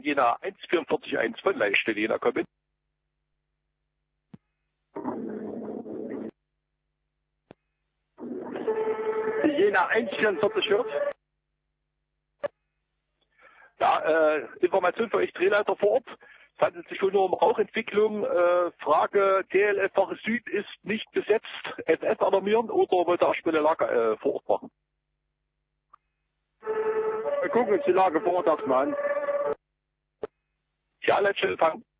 Jena 1441 von Leitstelle Jena kommen. Jena 144 hört. Ja, Information für euch Drehleiter vor Ort. Es handelt sich wohl nur um Rauchentwicklung. Frage, DLF-Wache Süd ist nicht besetzt. SF alarmieren oder wollt ihr erstmal eine Lage vor Ort machen? Wir gucken uns die Lage vor Ort erstmal an. Ja, Leitstelle fangen.